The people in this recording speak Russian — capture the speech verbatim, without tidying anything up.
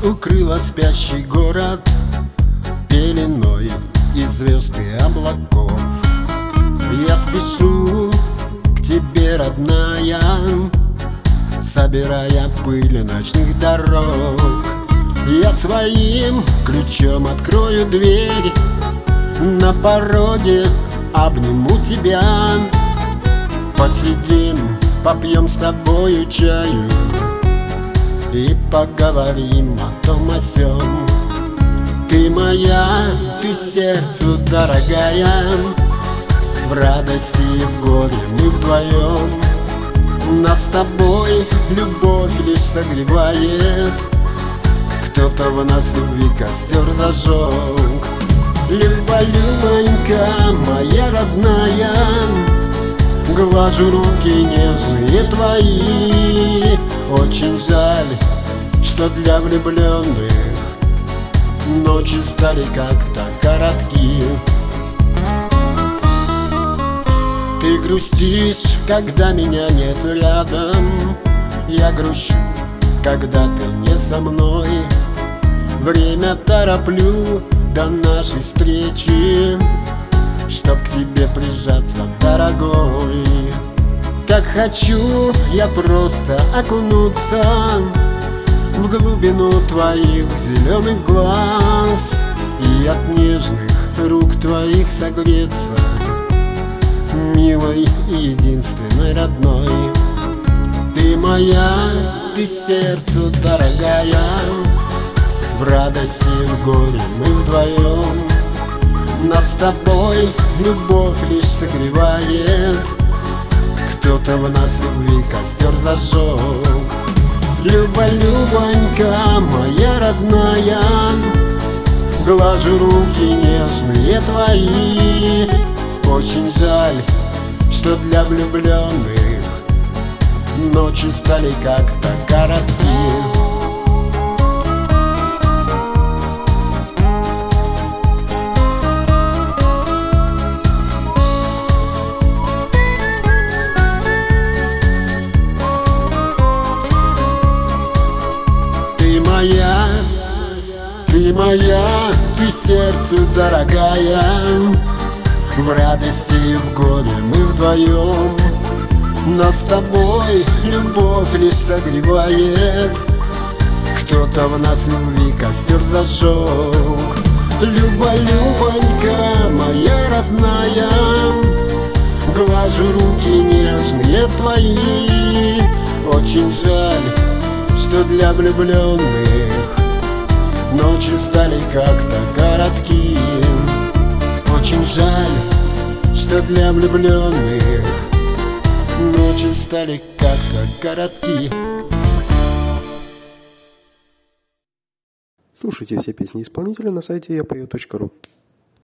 укрыла спящий город пеленой из звезд и облаков. Я спешу к тебе, родная, собирая пыль ночных дорог. Я своим ключом открою дверь, на пороге обниму тебя. Посидим, попьем с тобою чаю и поговорим о том о сём. Ты моя, ты сердцу дорогая, в радости и в горе мы вдвоем. Нас с тобой любовь лишь согревает, кто-то в нас любви костер зажег. Люба, любонька, моя родная, глажу руки нежные твои. Очень жаль, что для влюбленных ночи стали как-то коротки. Ты грустишь, когда меня нет рядом, я грущу, когда ты не со мной. Время тороплю до нашей встречи, чтоб к тебе прижаться, дорогой. Так хочу я просто окунуться в глубину твоих зеленых глаз и от нежных рук твоих согреться, милой и единственной родной. Ты моя, ты сердцу дорогая, в радости и в горе мы вдвоем. Нас с тобой любовь лишь согревает, кто-то в нас любви костер зажег. Люба, любонька, моя родная, глажу руки нежные твои. Очень жаль, что для влюбленных ночи стали как-то коротки. Ты моя, ты моя, ты сердцу дорогая, в радости и в горе мы вдвоем. Нас с тобой любовь лишь согревает, кто-то в нас любви костер зажег. Люба, любонька, моя родная, глажу руки нежные твои. Очень жаль, что для влюбленных ночи стали как-то коротки. Очень жаль, что для влюбленных ночи стали как-то коротки. Слушайте все песни исполнителя на сайте я пою точка ру.